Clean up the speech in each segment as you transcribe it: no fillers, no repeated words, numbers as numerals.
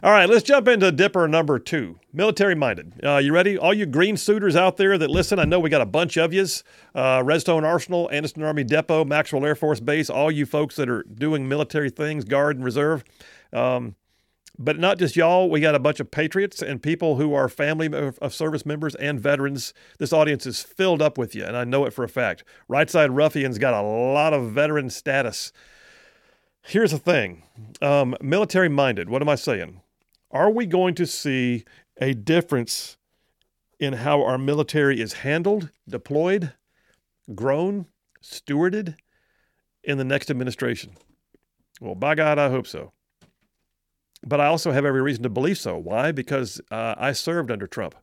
All right, let's jump into Dipper number 2, military-minded. You ready? All you green suiters out there that listen, I know we got a bunch of yous. Redstone Arsenal, Anderson Army Depot, Maxwell Air Force Base, all you folks that are doing military things, Guard and Reserve. But not just y'all, we got a bunch of patriots and people who are family of service members and veterans. This audience is filled up with you, and I know it for a fact. Right Side Ruffians got a lot of veteran status. Here's the thing, military-minded, what am I saying? Are we going to see a difference in how our military is handled, deployed, grown, stewarded in the next administration? Well, by God, I hope so. But I also have every reason to believe so. Why? Because I served under Trump.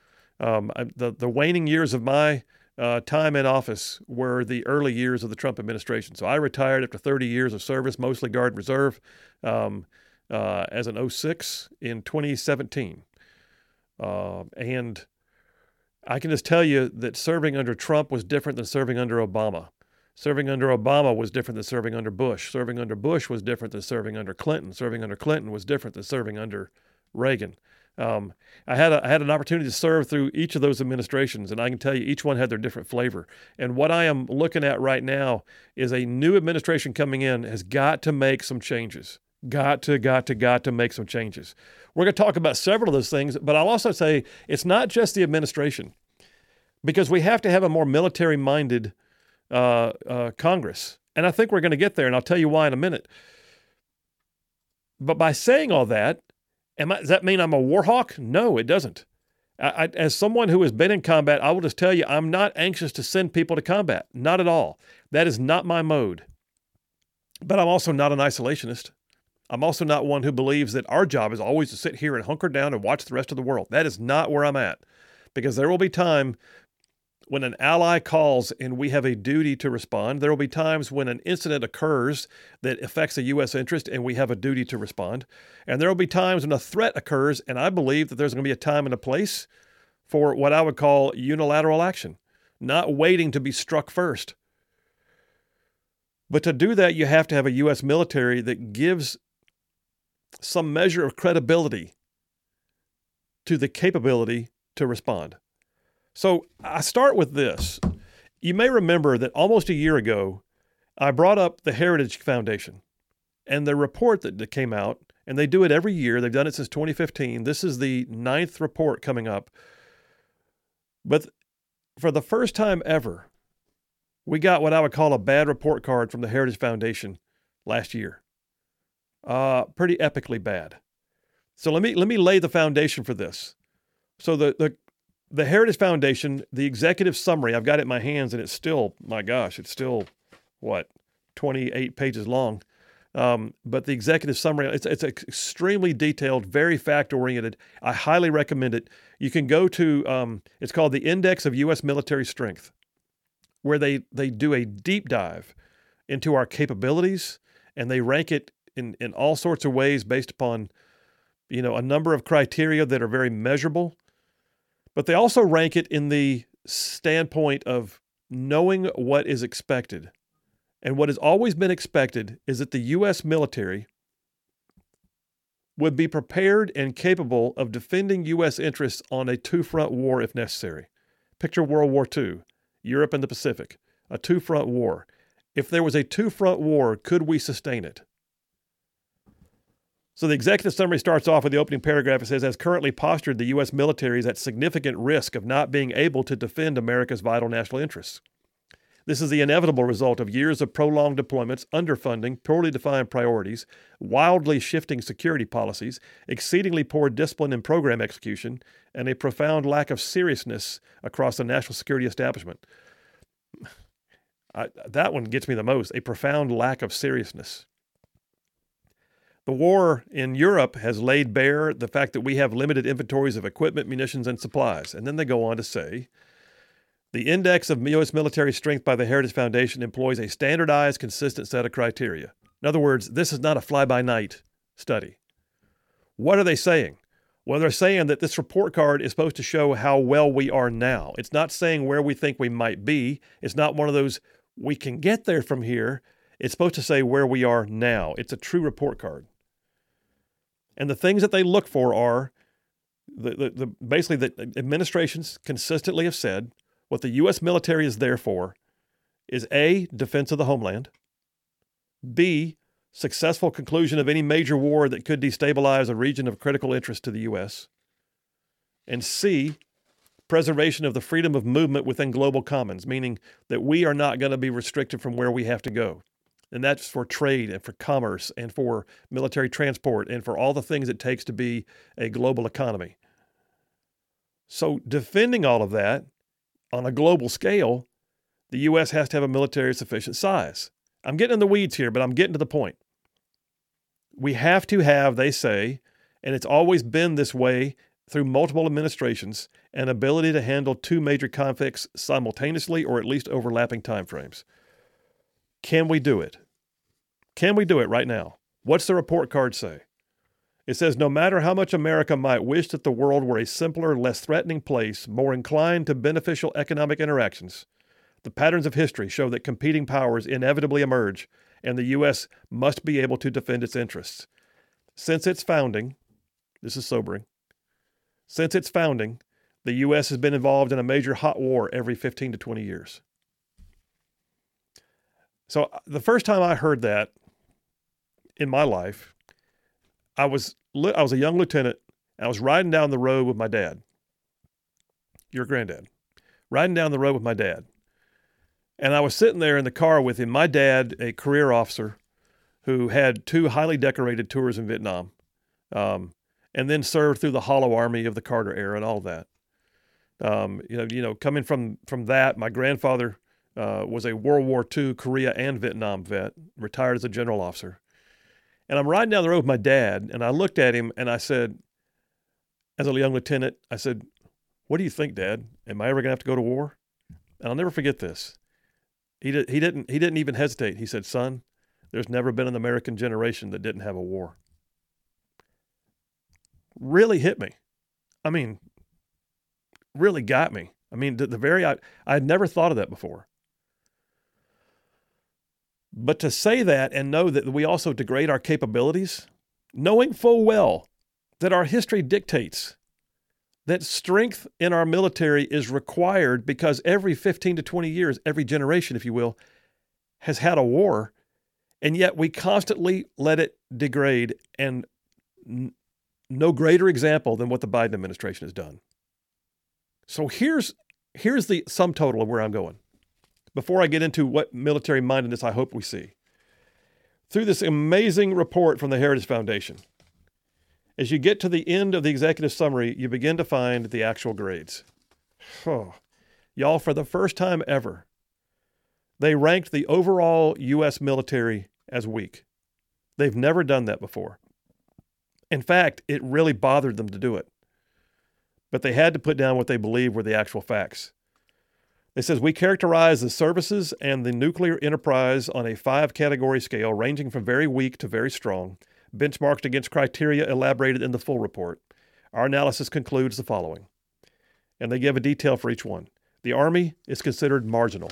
The waning years of my time in office were the early years of the Trump administration. So I retired after 30 years of service, mostly Guard and Reserve, as an 06 in 2017. And I can just tell you that serving under Trump was different than serving under Obama. Serving under Obama was different than serving under Bush. Serving under Bush was different than serving under Clinton. Serving under Clinton was different than serving under Reagan. I had an opportunity to serve through each of those administrations, and I can tell you each one had their different flavor. And what I am looking at right now is a new administration coming in has got to make some changes. Got to make some changes. We're going to talk about several of those things, but I'll also say it's not just the administration, because we have to have a more military-minded Congress. And I think we're going to get there, and I'll tell you why in a minute. But by saying all that, does that mean I'm a war hawk? No, it doesn't. As someone who has been in combat, I will just tell you I'm not anxious to send people to combat. Not at all. That is not my mode. But I'm also not an isolationist. I'm also not one who believes that our job is always to sit here and hunker down and watch the rest of the world. That is not where I'm at. Because there will be time when an ally calls and we have a duty to respond. There will be times when an incident occurs that affects a U.S. interest and we have a duty to respond. And there will be times when a threat occurs, and I believe that there's going to be a time and a place for what I would call unilateral action, not waiting to be struck first. But to do that, you have to have a U.S. military that gives some measure of credibility to the capability to respond. So I start with this. You may remember that almost a year ago, I brought up the Heritage Foundation and the report that came out, and they do it every year. They've done it since 2015. This is the 9th report coming up. But for the first time ever, we got what I would call a bad report card from the Heritage Foundation last year. Pretty epically bad. So let me lay the foundation for this. So the Heritage Foundation, the executive summary, I've got it in my hands, and it's still, my gosh, it's still, 28 pages long. But the executive summary, it's extremely detailed, very fact-oriented. I highly recommend it. You can go to, it's called the Index of U.S. Military Strength, where they do a deep dive into our capabilities, and they rank it in all sorts of ways based upon, a number of criteria that are very measurable. But they also rank it in the standpoint of knowing what is expected. And what has always been expected is that the U.S. military would be prepared and capable of defending U.S. interests on a two-front war if necessary. Picture World War II, Europe and the Pacific, a two-front war. If there was a two-front war, could we sustain it? So the executive summary starts off with the opening paragraph. It says, as currently postured, the U.S. military is at significant risk of not being able to defend America's vital national interests. This is the inevitable result of years of prolonged deployments, underfunding, poorly defined priorities, wildly shifting security policies, exceedingly poor discipline and program execution, and a profound lack of seriousness across the national security establishment. That one gets me the most, a profound lack of seriousness. The war in Europe has laid bare the fact that we have limited inventories of equipment, munitions, and supplies. And then they go on to say, the Index of U.S. Military Strength by the Heritage Foundation employs a standardized, consistent set of criteria. In other words, this is not a fly-by-night study. What are they saying? Well, they're saying that this report card is supposed to show how well we are now. It's not saying where we think we might be. It's not one of those, we can get there from here. It's supposed to say where we are now. It's a true report card. And the things that they look for are basically the administrations consistently have said what the U.S. military is there for is A, defense of the homeland, B, successful conclusion of any major war that could destabilize a region of critical interest to the U.S., and C, preservation of the freedom of movement within global commons, meaning that we are not going to be restricted from where we have to go. And that's for trade and for commerce and for military transport and for all the things it takes to be a global economy. So defending all of that on a global scale, the U.S. has to have a military of sufficient size. I'm getting in the weeds here, but I'm getting to the point. We have to have, they say, and it's always been this way through multiple administrations, an ability to handle two major conflicts simultaneously or at least overlapping timeframes. Can we do it? Can we do it right now? What's the report card say? It says, no matter how much America might wish that the world were a simpler, less threatening place, more inclined to beneficial economic interactions, the patterns of history show that competing powers inevitably emerge, and the U.S. must be able to defend its interests. Since its founding, this is sobering, since its founding, the U.S. has been involved in a major hot war every 15 to 20 years. So the first time I heard that in my life, I was a young lieutenant. I was riding down the road with my dad, your granddad, riding down the road with my dad. And I was sitting there in the car with him, my dad, a career officer who had 2 highly decorated tours in Vietnam, and then served through the Hollow Army of the Carter era and all that. Coming from that, my grandfather was a World War II, Korea, and Vietnam vet, retired as a general officer. And I'm riding down the road with my dad, and I looked at him and I said, as a young lieutenant, I said, what do you think, Dad? Am I ever going to have to go to war? And I'll never forget this. He didn't even hesitate. He said, son, there's never been an American generation that didn't have a war. Really hit me. I mean, really got me. I mean, I had never thought of that before. But to say that and know that we also degrade our capabilities, knowing full well that our history dictates that strength in our military is required because every 15 to 20 years, every generation, if you will, has had a war, and yet we constantly let it degrade, and no greater example than what the Biden administration has done. So here's the sum total of where I'm going. Before I get into what military mindedness I hope we see. Through this amazing report from the Heritage Foundation, as you get to the end of the executive summary, you begin to find the actual grades. Oh, y'all, for the first time ever, they ranked the overall U.S. military as weak. They've never done that before. In fact, it really bothered them to do it. But they had to put down what they believed were the actual facts. It says, we characterize the services and the nuclear enterprise on a 5-category scale ranging from very weak to very strong, benchmarked against criteria elaborated in the full report. Our analysis concludes the following. And they give a detail for each one. The Army is considered marginal.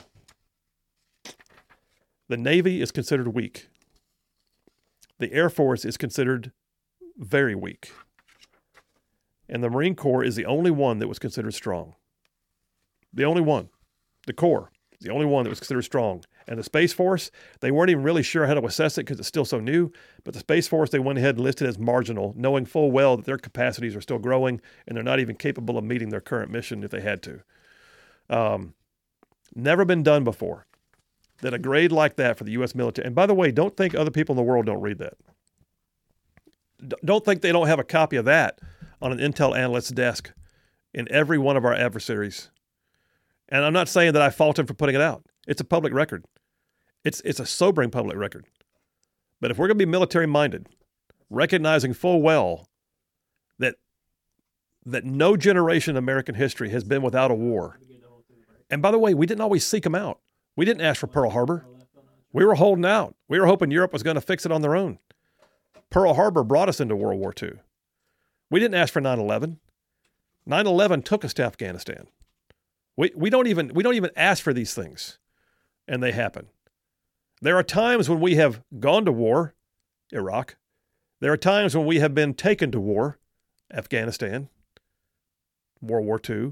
The Navy is considered weak. The Air Force is considered very weak. And the Marine Corps is the only one that was considered strong. The only one. The Corps is the only one that was considered strong. And the Space Force, they weren't even really sure how to assess it because it's still so new. But the Space Force, they went ahead and listed as marginal, knowing full well that their capacities are still growing and they're not even capable of meeting their current mission if they had to. Never been done before. That a grade like that for the U.S. military. And by the way, don't think other people in the world don't read that. Don't think they don't have a copy of that on an Intel analyst's desk in every one of our adversaries. And I'm not saying that I fault him for putting it out. It's a public record. It's a sobering public record. But if we're going to be military-minded, recognizing full well that no generation in American history has been without a war. And by the way, we didn't always seek them out. We didn't ask for Pearl Harbor. We were holding out. We were hoping Europe was going to fix it on their own. Pearl Harbor brought us into World War II. We didn't ask for 9/11. 9/11 took us to Afghanistan. We don't even ask for these things, and they happen. There are times when we have gone to war, Iraq, There are times when we have been taken to war, Afghanistan, World War II.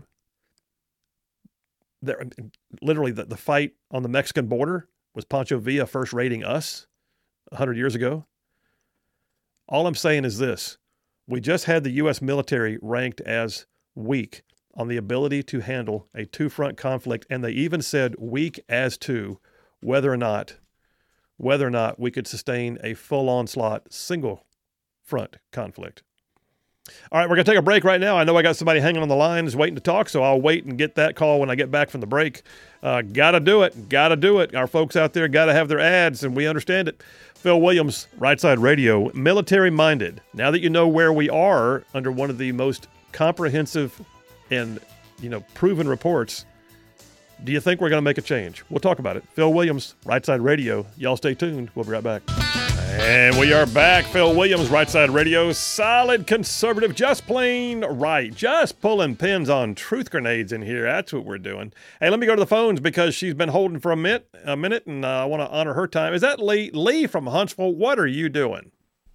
There, literally, the fight on the Mexican border was Pancho Villa first raiding us 100 years ago. All I'm saying is this. We just had the U.S. military ranked as weak on the ability to handle a two-front conflict, and they even said weak as to whether or not we could sustain a full onslaught single-front conflict. All right, we're going to take a break right now. I know I got somebody hanging on the lines waiting to talk, so I'll wait and get that call when I get back from the break. Got to do it. Our folks out there got to have their ads, and we understand it. Phil Williams, Right Side Radio, military-minded. Now that you know where we are under one of the most comprehensive and, proven reports, do you think we're going to make a change? We'll talk about it. Phil Williams, Right Side Radio. Y'all stay tuned. We'll be right back. And we are back. Phil Williams, Right Side Radio. Solid conservative, just plain right. Just pulling pins on truth grenades in here. That's what we're doing. Hey, let me go to the phones because she's been holding for a minute, and I want to honor her time. Is that Lee? Lee from Huntsville, what are you doing?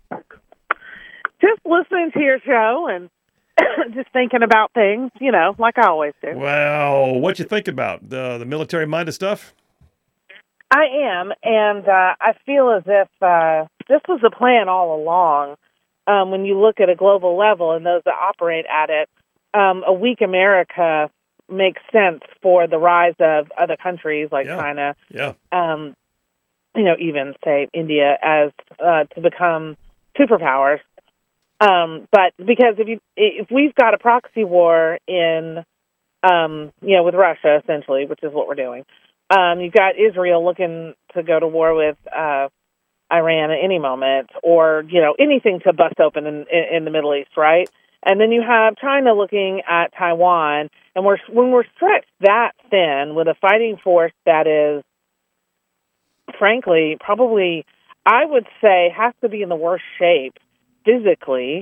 Just listening to your show and just thinking about things, like I always do. Well, what you think about? The military-minded stuff? I am, and I feel as if this was the plan all along. When you look at a global level and those that operate at it, a weak America makes sense for the rise of other countries like China, even, say, India, as to become superpowers. But because if we've got a proxy war in, with Russia, essentially, which is what we're doing, you've got Israel looking to go to war with Iran at any moment, or anything to bust open in the Middle East, right? And then you have China looking at Taiwan, and when we're stretched that thin with a fighting force that is, frankly, probably I would say has to be in the worst shape physically,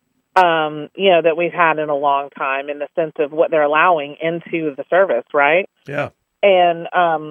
that we've had in a long time, in the sense of what they're allowing into the service, right? Yeah. And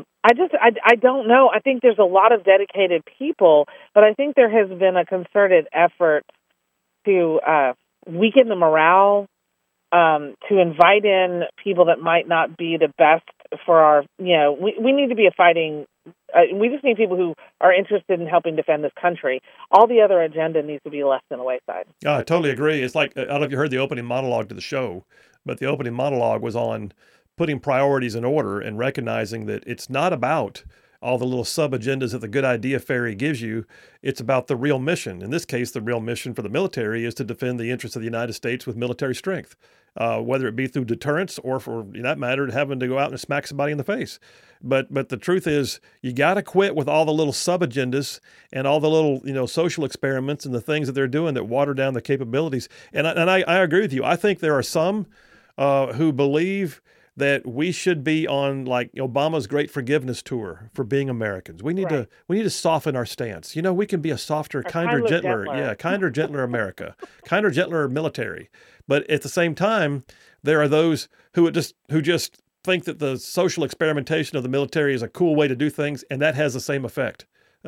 I don't know. I think there's a lot of dedicated people, but I think there has been a concerted effort to weaken the morale, to invite in people that might not be the best for our, we need to be a fighting, we just need people who are interested in helping defend this country. All the other agenda needs to be left in the wayside. I totally agree. It's like, I don't know if you heard the opening monologue to the show, but the opening monologue was on putting priorities in order and recognizing that it's not about all the little sub-agendas that the Good Idea Fairy gives you. It's about the real mission. In this case, the real mission for the military is to defend the interests of the United States with military strength, whether it be through deterrence or, for that matter, having to go out and smack somebody in the face. But the truth is, you got to quit with all the little sub-agendas and all the little, social experiments and the things that they're doing that water down the capabilities. And I agree with you. I think there are some who believe that we should be on like Obama's great forgiveness tour for being Americans. We need to soften our stance. We can be a softer, kinder, gentler America, kinder, gentler military. But at the same time, there are those who just think that the social experimentation of the military is a cool way to do things, and that has the same effect.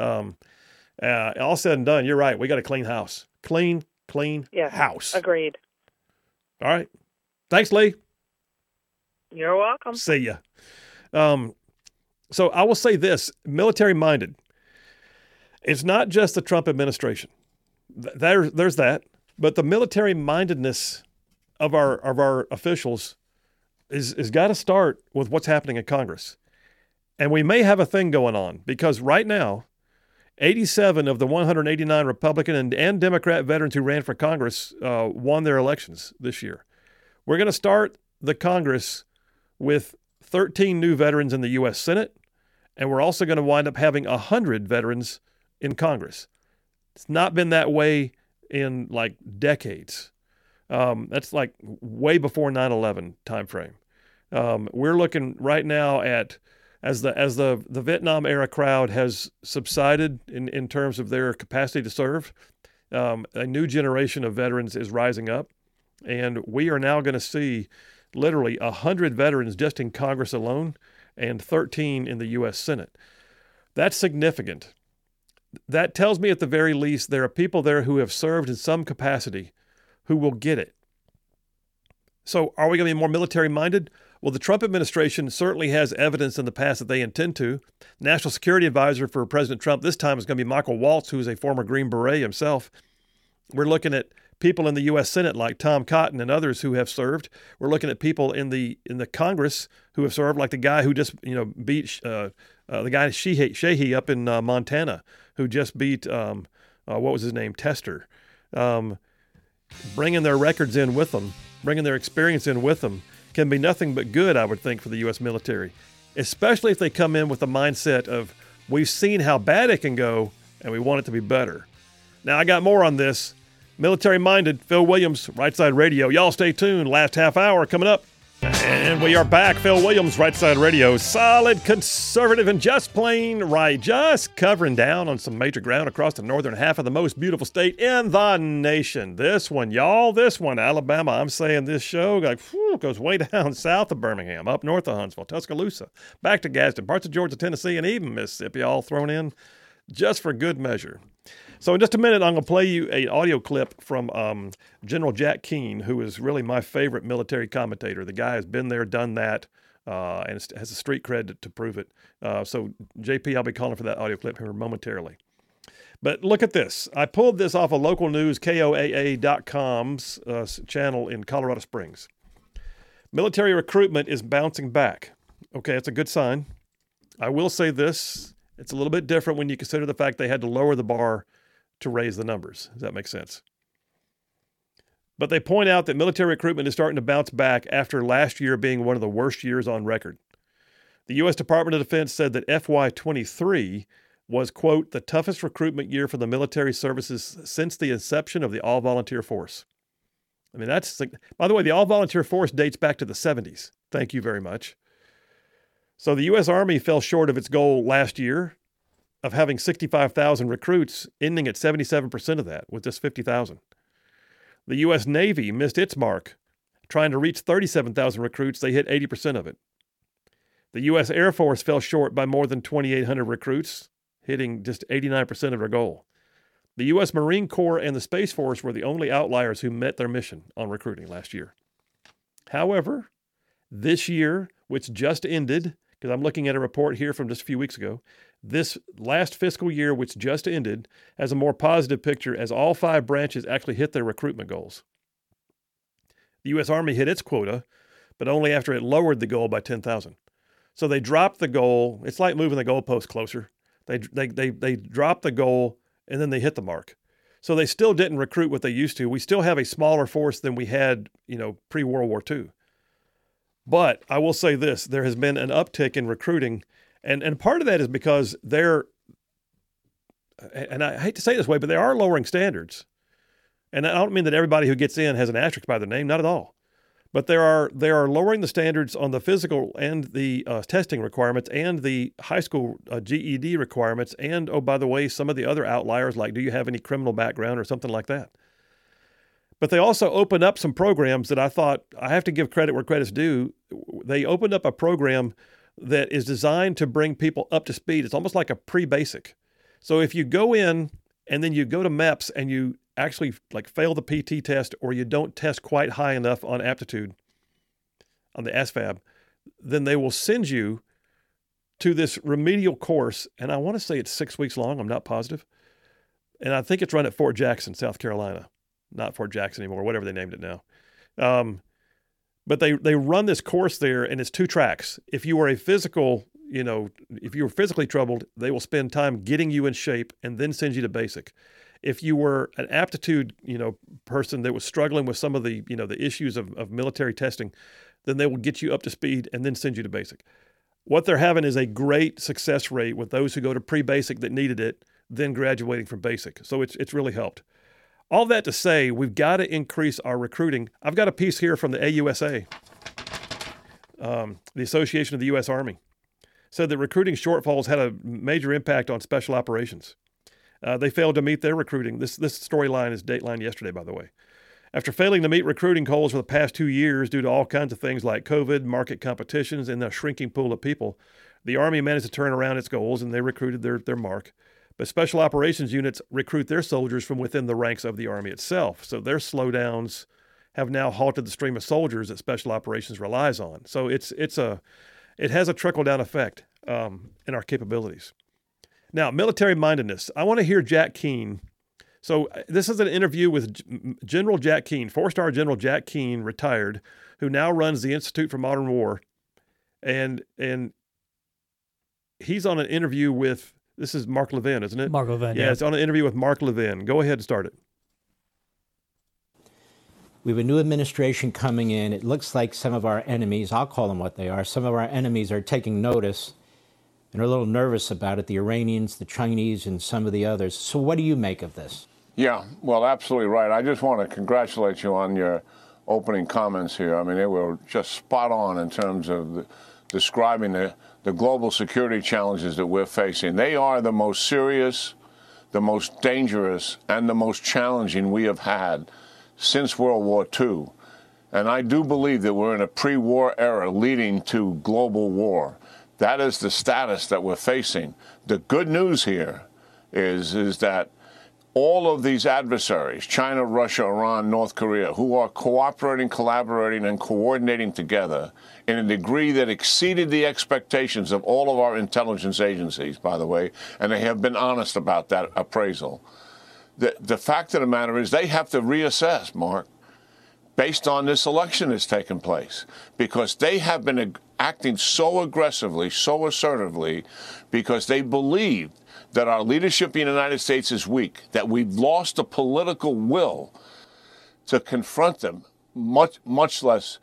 All said and done, you're right. We got a clean house. Clean house. Agreed. All right. Thanks, Lee. You're welcome. See ya. So I will say this, military-minded. It's not just the Trump administration. There's that. But the military-mindedness of our officials is got to start with what's happening in Congress. And we may have a thing going on because right now, 87 of the 189 Republican and Democrat veterans who ran for Congress won their elections this year. We're going to start the Congress with 13 new veterans in the U.S. Senate, and we're also going to wind up having 100 veterans in Congress. It's not been that way in like decades. That's like way before 9/11 timeframe. We're looking right now at, as the Vietnam era crowd has subsided in terms of their capacity to serve, a new generation of veterans is rising up, and we are now going to see literally 100 veterans just in Congress alone and 13 in the U.S. Senate. That's significant. that tells me at the very least there are people there who have served in some capacity who will get it. So are we going to be more military-minded? Well, the Trump administration certainly has evidence in the past that they intend to. National Security Advisor for President Trump this time is going to be Michael Waltz, who is a former Green Beret himself. We're looking at people in the U.S. Senate like Tom Cotton and others who have served. We're looking at people in the Congress who have served, like the guy who just beat the guy Sheehy up in Montana, who just beat what was his name, Tester, bringing their records in with them, bringing their experience in with them, can be nothing but good, I would think, for the U.S. military, especially if they come in with the mindset of, we've seen how bad it can go, and we want it to be better. Now, I got more on this. Military-minded, Phil Williams, Right Side Radio. Y'all stay tuned. Last half hour coming up. And we are back. Phil Williams, Right Side Radio. Solid, conservative, and just plain right. Just covering down on some major ground across the northern half of the most beautiful state in the nation. This one, y'all, this one, Alabama. I'm saying this show goes way down south of Birmingham, up north of Huntsville, Tuscaloosa, back to Gadsden, parts of Georgia, Tennessee, and even Mississippi, all thrown in just for good measure. So in just a minute, I'm going to play you an audio clip from General Jack Keane, who is really my favorite military commentator. The guy has been there, done that, and has a street cred to prove it. So JP, I'll be calling for that audio clip here momentarily. But look at this. I pulled this off of local news, KOAA.com's channel in Colorado Springs. Military recruitment is bouncing back. Okay, that's a good sign. I will say this. It's a little bit different when you consider the fact they had to lower the bar to raise the numbers. Does that make sense? But they point out that military recruitment is starting to bounce back after last year being one of the worst years on record. The U.S. Department of Defense said that FY23 was, quote, the toughest recruitment year for the military services since the inception of the all-volunteer force. I mean, by the way, the all-volunteer force dates back to the 70s. Thank you very much. So the U.S. Army fell short of its goal last year of having 65,000 recruits, ending at 77% of that with just 50,000. The U.S. Navy missed its mark. Trying to reach 37,000 recruits, they hit 80% of it. The U.S. Air Force fell short by more than 2,800 recruits, hitting just 89% of their goal. The U.S. Marine Corps and the Space Force were the only outliers who met their mission on recruiting last year. However, this year, which just ended, because I'm looking at a report here from just a few weeks ago, this last fiscal year, which just ended, has a more positive picture as all 5 branches actually hit their recruitment goals. The U.S. Army hit its quota, but only after it lowered the goal by 10,000. So they dropped the goal. It's like moving the goalpost closer. They dropped the goal, and then they hit the mark. So they still didn't recruit what they used to. We still have a smaller force than we had, pre-World War II. But I will say this, there has been an uptick in recruiting, and part of that is because and I hate to say it this way, but they are lowering standards. And I don't mean that everybody who gets in has an asterisk by their name, not at all. But they are lowering the standards on the physical and the testing requirements and the high school GED requirements and, oh, by the way, some of the other outliers like do you have any criminal background or something like that. But they also opened up some programs that I thought, I have to give credit where credit's due. They opened up a program that is designed to bring people up to speed. It's almost like a pre-basic. So if you go in and then you go to MEPS and you actually fail the PT test or you don't test quite high enough on aptitude on the ASVAB, then they will send you to this remedial course. And I want to say it's 6 weeks long. I'm not positive. And I think it's run at Fort Jackson, South Carolina. Not Fort Jackson anymore, whatever they named it now. But they run this course there, and it's 2 tracks. If you are if you're physically troubled, they will spend time getting you in shape and then send you to basic. If you were an aptitude, person that was struggling with some of the, the issues of military testing, then they will get you up to speed and then send you to basic. What they're having is a great success rate with those who go to pre-basic that needed it, then graduating from basic. So it's really helped. All that to say, we've got to increase our recruiting. I've got a piece here from the AUSA, the Association of the U.S. Army, said that recruiting shortfalls had a major impact on special operations. They failed to meet their recruiting. This storyline is Dateline yesterday, by the way. After failing to meet recruiting goals for the past 2 years due to all kinds of things like COVID, market competitions, and a shrinking pool of people, the Army managed to turn around its goals, and they recruited their mark. But special operations units recruit their soldiers from within the ranks of the Army itself. So their slowdowns have now halted the stream of soldiers that special operations relies on. So it has a trickle-down effect in our capabilities. Now, military mindedness. I want to hear Jack Keane. So this is an interview with General Jack Keane, four-star General Jack Keane, retired, who now runs the Institute for Modern War. And he's on an interview with, this is Mark Levin, isn't it? Mark Levin, yeah. It's on an interview with Mark Levin. Go ahead and start it. We have a new administration coming in. It looks like some of our enemies, I'll call them what they are, some of our enemies are taking notice and are a little nervous about it, the Iranians, the Chinese, and some of the others. So what do you make of this? Yeah, well, absolutely right. I just want to congratulate you on your opening comments here. I mean, they were just spot on in terms of describing the global security challenges that we're facing. They are the most serious, the most dangerous, and the most challenging we have had since World War II. And I do believe that we're in a pre-war era leading to global war. That is the status that we're facing. The good news here is that all of these adversaries, China, Russia, Iran, North Korea, who are cooperating, collaborating, and coordinating together in a degree that exceeded the expectations of all of our intelligence agencies, by the way, and they have been honest about that appraisal. The fact of the matter is they have to reassess, Mark, based on this election that's taken place, because they have been acting so aggressively, so assertively, because they believe that our leadership in the United States is weak, that we've lost the political will to confront them, much less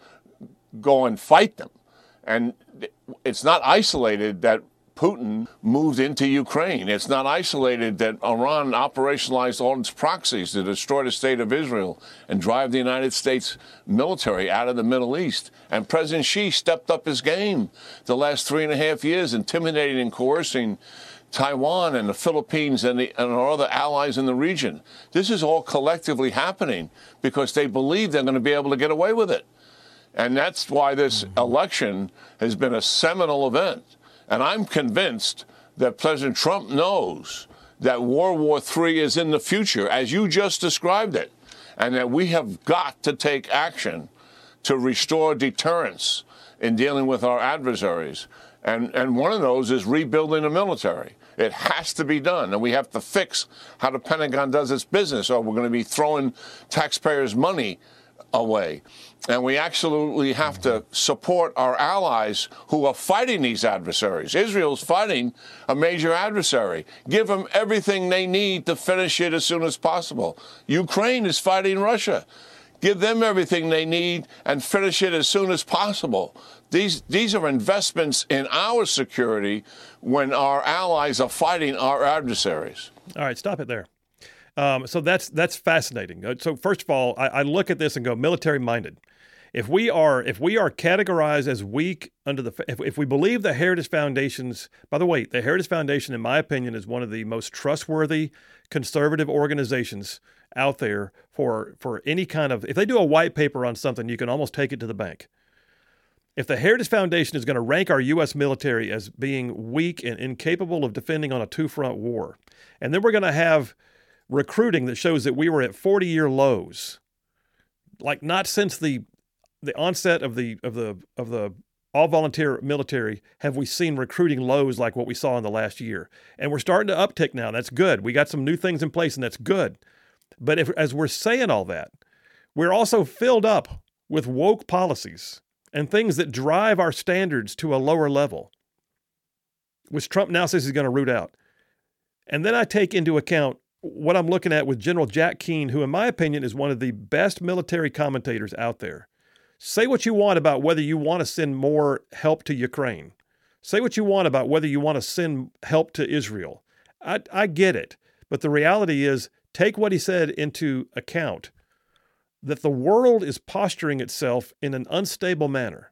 go and fight them. And it's not isolated that Putin moved into Ukraine. It's not isolated that Iran operationalized all its proxies to destroy the state of Israel and drive the United States military out of the Middle East. And President Xi stepped up his game the last 3.5 years, intimidating and coercing Taiwan and the Philippines and our other allies in the region. This is all collectively happening because they believe they're going to be able to get away with it. And that's why this election has been a seminal event. And I'm convinced that President Trump knows that World War III is in the future, as you just described it, and that we have got to take action to restore deterrence in dealing with our adversaries. And one of those is rebuilding the military. It has to be done, and we have to fix how the Pentagon does its business, or we're going to be throwing taxpayers' money away. And we absolutely have to support our allies who are fighting these adversaries. Israel's fighting a major adversary. Give them everything they need to finish it as soon as possible. Ukraine is fighting Russia. Give them everything they need and finish it as soon as possible. These are investments in our security when our allies are fighting our adversaries. All right, stop it there. So that's fascinating. So first of all, I look at this and go military minded. If we are categorized as weak under if we believe the Heritage Foundation's, by the way, the Heritage Foundation, in my opinion, is one of the most trustworthy conservative organizations out there for any kind of, if they do a white paper on something, you can almost take it to the bank. If the Heritage Foundation is going to rank our U.S. military as being weak and incapable of defending on a two-front war, and then we're going to have recruiting that shows that we were at 40-year lows, like not since the onset of the all-volunteer military have we seen recruiting lows like what we saw in the last year. And we're starting to uptick now. That's good. We got some new things in place, and that's good. But as we're saying all that, we're also filled up with woke policies and things that drive our standards to a lower level, which Trump now says he's going to root out. And then I take into account what I'm looking at with General Jack Keane, who in my opinion is one of the best military commentators out there. Say what you want about whether you want to send more help to Ukraine. Say what you want about whether you want to send help to Israel. I get it. But the reality is, take what he said into account, that the world is posturing itself in an unstable manner,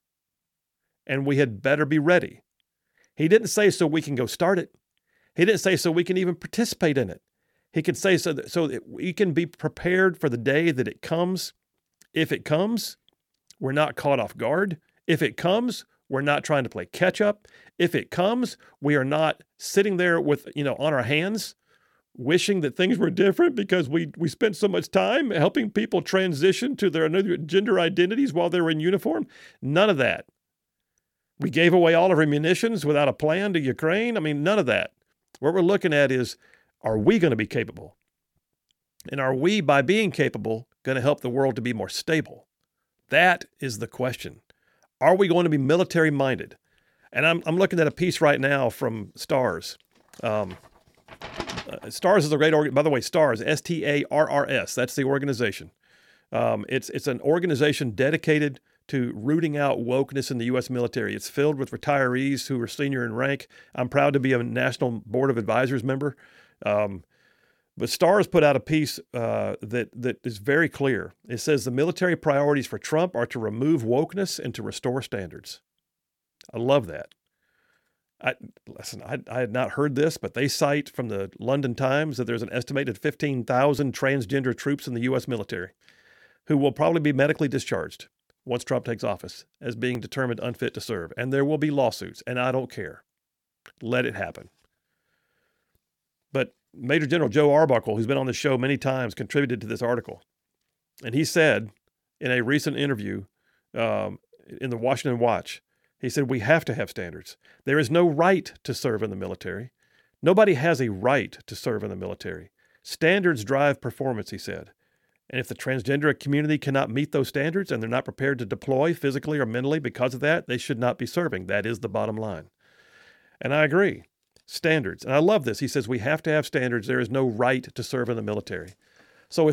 and we had better be ready. He didn't say so we can go start it. He didn't say so we can even participate in it. He could say so that we can be prepared for the day that it comes. If it comes, we're not caught off guard. If it comes, we're not trying to play catch up. If it comes, we are not sitting there with, on our hands wishing that things were different because we spent so much time helping people transition to their new gender identities while they were in uniform. None of that. We gave away all of our munitions without a plan to Ukraine. I mean, none of that. What we're looking at is, are we going to be capable? And are we, by being capable, going to help the world to be more stable? That is the question. Are we going to be military minded? And I'm looking at a piece right now from STARS. STARS is a great by the way, STARS, STARRS. That's the organization. It's an organization dedicated to rooting out wokeness in the U.S. military. It's filled with retirees who are senior in rank. I'm proud to be a National Board of Advisors member. But STARS put out a piece that is very clear. It says the military priorities for Trump are to remove wokeness and to restore standards. I love that. I had not heard this, but they cite from the London Times that there's an estimated 15,000 transgender troops in the U.S. military who will probably be medically discharged once Trump takes office as being determined unfit to serve. And there will be lawsuits, and I don't care. Let it happen. But Major General Joe Arbuckle, who's been on the show many times, contributed to this article. And he said in a recent interview in the Washington Watch, he said, we have to have standards. There is no right to serve in the military. Nobody has a right to serve in the military. Standards drive performance, he said. And if the transgender community cannot meet those standards and they're not prepared to deploy physically or mentally because of that, they should not be serving. That is the bottom line. And I agree. Standards. And I love this. He says we have to have standards. There is no right to serve in the military. So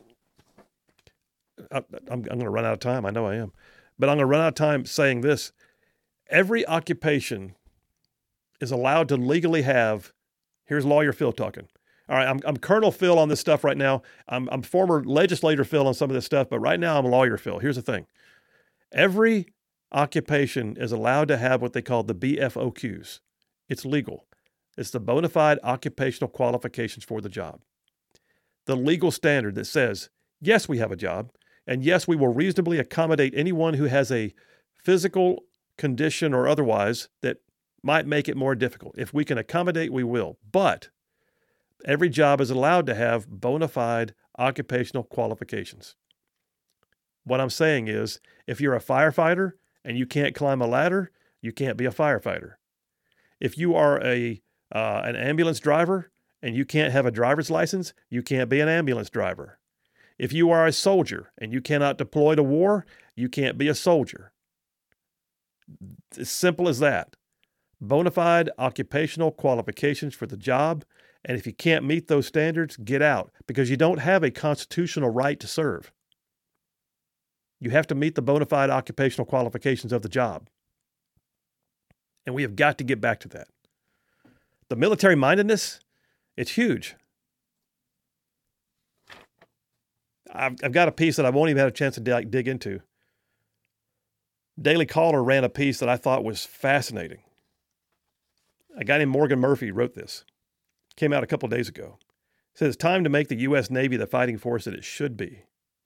I'm going to run out of time. I know I am. But I'm going to run out of time saying this. Every occupation is allowed to legally have, here's Lawyer Phil talking. All right, I'm Colonel Phil on this stuff right now. I'm former legislator Phil on some of this stuff, but right now I'm Lawyer Phil. Here's the thing. Every occupation is allowed to have what they call the BFOQs. It's legal. It's the bona fide occupational qualifications for the job. The legal standard that says, yes, we have a job, and yes, we will reasonably accommodate anyone who has a physical condition or otherwise that might make it more difficult. If we can accommodate, we will. But every job is allowed to have bona fide occupational qualifications. What I'm saying is, if you're a firefighter and you can't climb a ladder, you can't be a firefighter. If you are an ambulance driver and you can't have a driver's license, you can't be an ambulance driver. If you are a soldier and you cannot deploy to war, you can't be a soldier. As simple as that. Bona fide occupational qualifications for the job. And if you can't meet those standards, get out, because you don't have a constitutional right to serve. You have to meet the bona fide occupational qualifications of the job. And we have got to get back to that. The military mindedness, it's huge. I've got a piece that I won't even have a chance to dig into. Daily Caller ran a piece that I thought was fascinating. A guy named Morgan Murphy wrote this. Came out a couple of days ago. It says, it's time to make the U.S. Navy the fighting force that it should be.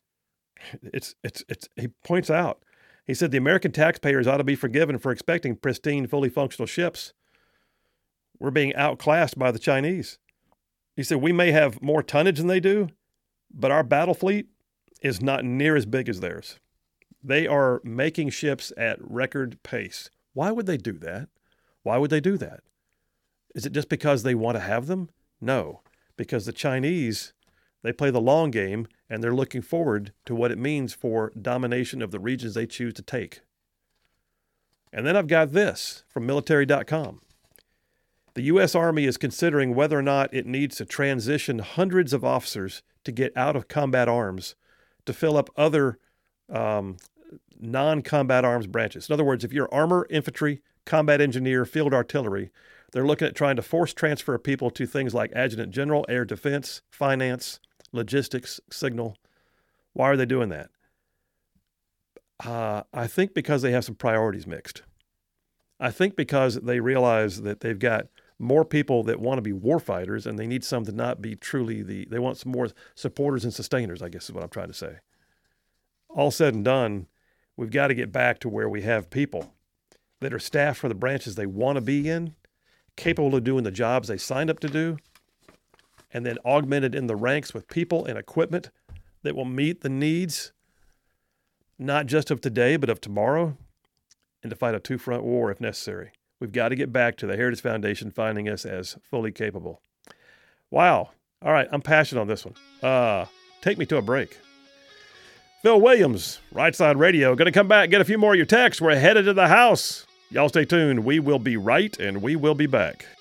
He points out, he said, the American taxpayers ought to be forgiven for expecting pristine, fully functional ships. We're being outclassed by the Chinese. He said, we may have more tonnage than they do, but our battle fleet is not near as big as theirs. They are making ships at record pace. Why would they do that? Why would they do that? Is it just because they want to have them? No, because the Chinese, they play the long game and they're looking forward to what it means for domination of the regions they choose to take. And then I've got this from military.com. The U.S. Army is considering whether or not it needs to transition hundreds of officers to get out of combat arms to fill up other non-combat arms branches. In other words, if you're armor, infantry, combat engineer, field artillery, they're looking at trying to force transfer people to things like adjutant general, air defense, finance, logistics, signal. Why are they doing that? I think because they have some priorities mixed. I think because they realize that they've got more people that want to be warfighters and they need some to not be truly they want some more supporters and sustainers, I guess is what I'm trying to say. All said and done, we've got to get back to where we have people that are staffed for the branches they want to be in, capable of doing the jobs they signed up to do, and then augmented in the ranks with people and equipment that will meet the needs, not just of today, but of tomorrow, and to fight a two-front war if necessary. We've got to get back to the Heritage Foundation finding us as fully capable. Wow. All right, I'm passionate on this one. Take me to a break. Phil Williams, Right Side Radio. Going to come back, get a few more of your texts. We're headed to the house. Y'all stay tuned. We will be right, and we will be back.